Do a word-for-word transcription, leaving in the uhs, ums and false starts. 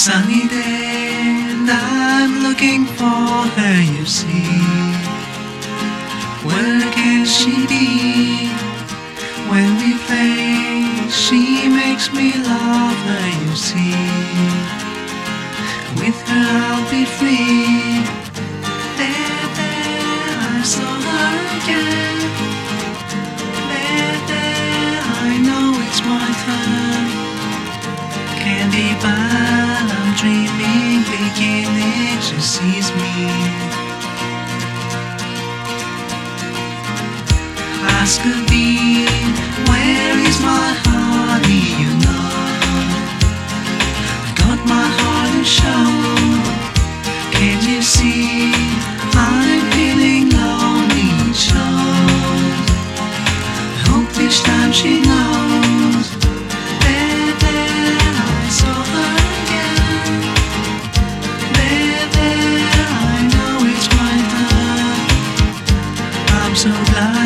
Sunny day and I'm looking for her, you see. Where can she be? When we play, she makes me love her, you see. With her I'll be free. There, there, I saw her again. There, there, I know it's my turn. Can't be bad, I'm dreaming, beginning, she sees me. Ask her be, where is my honey, you know. I've got my heart to show. Can't you see, I'm feeling lonely, it shows. I hope this time she knows. There, there, I saw her again. There, there, I know it's my turn. I'm so glad